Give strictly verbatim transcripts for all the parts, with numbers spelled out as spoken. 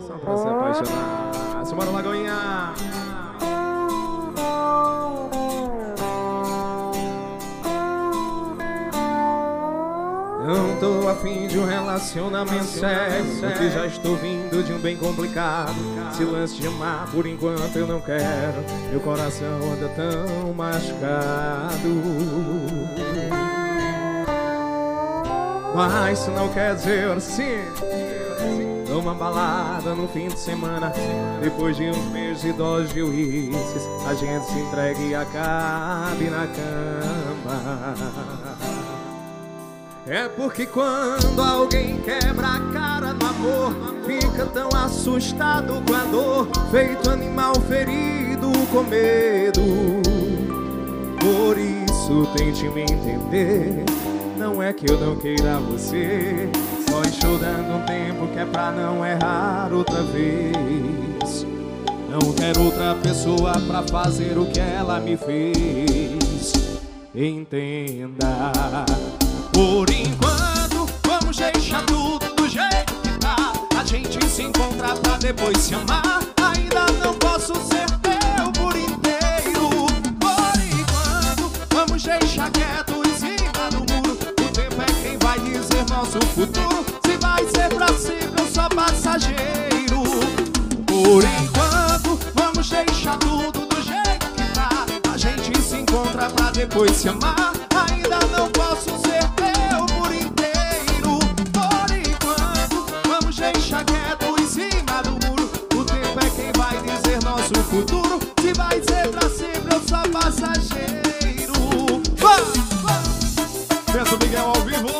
Só pra se apaixonar. Simbora, Lagoinha. Não tô afim de um relacionamento sério, porque já estou vindo de um bem complicado. Se lance de amar, por enquanto eu não quero. Meu coração anda tão machucado. Mas isso não quer dizer sim. Numa balada no fim de semana, depois de uns meses e doses de uísques, a gente se entrega e acabe na cama. É porque quando alguém quebra a cara no amor, fica tão assustado com a dor, feito animal ferido com medo. Por isso tente me entender, não é que eu não queira você, só estou dando um tempo que é pra não errar outra vez. Não quero outra pessoa pra fazer o que ela me fez. Entenda. Por enquanto, vamos deixar tudo do jeito que tá. A gente se encontra pra depois se amar. Ainda não posso ser teu por inteiro. Por enquanto, vamos deixar quieto em cima do muro. O tempo é quem vai dizer nosso futuro. Se vai ser pra sempre ou só passageiro. Por enquanto, vamos deixar tudo do jeito que tá. A gente se encontra pra depois se amar. Ainda não posso ser teu por inteiro. Por enquanto, vamos deixar quieto em cima do muro. O tempo é quem vai dizer nosso futuro. Se vai ser pra sempre ou só passageiro. Beto Miguel ao vivo.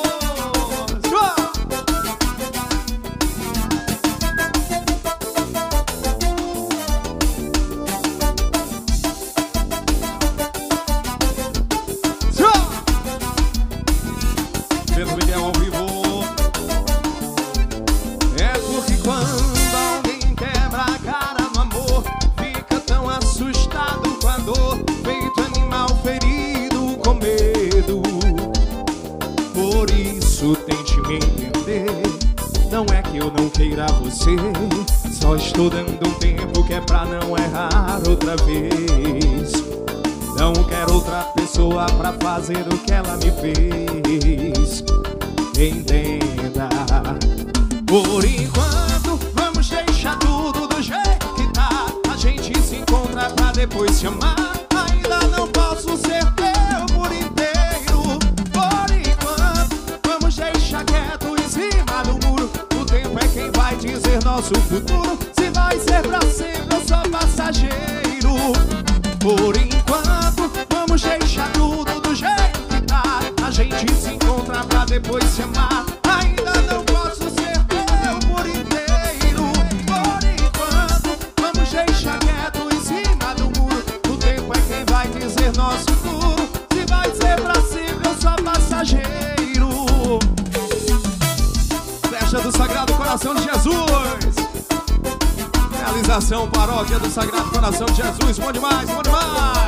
Tente me entender, não é que eu não queira você, só estou dando um tempo que é pra não errar outra vez. Não quero outra pessoa pra fazer o que ela me fez. Entenda. Por enquanto, vamos deixar tudo do jeito que tá. A gente se encontra pra depois se amar. Ainda não posso ser teu por inteiro. Por enquanto, vamos deixar quieto em cima do muro. O tempo é quem vai dizer nosso futuro. Se vai ser pra sempre ou só passageiro. Por enquanto, vamos deixar tudo do jeito que tá. A gente se encontra pra depois se amar. Ainda não posso ser teu por inteiro. Por enquanto, vamos deixar quieto em cima do muro. O tempo é quem vai dizer nosso futuro. Se vai ser pra sempre ou só passageiro. Festa do Sagrado Coração de Jesus. Realização Paróquia do Sagrado Coração de Jesus. Bom demais, bom demais.